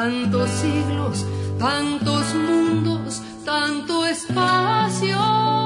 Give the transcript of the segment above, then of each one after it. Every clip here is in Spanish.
tantos siglos, tantos mundos, tanto espacio.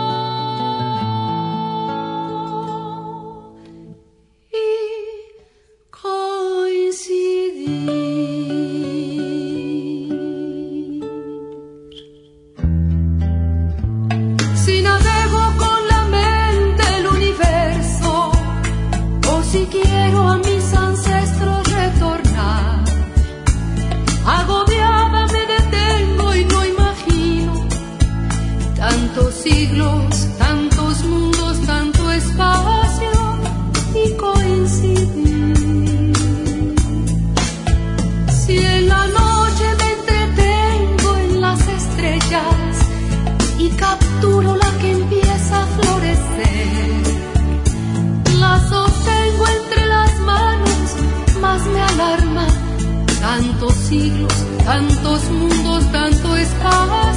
Si navego con la mente el universo, o si quiero a mis ancestros retornar, agobiada me detengo y no imagino tantos siglos, tantos mundos, tanto espacio y coincidir. Si en la noche me entretengo en las estrellas y capturo la que empieza a florecer, la sostengo entre las manos, más me alarma tantos siglos, tantos mundos, tanto espacio.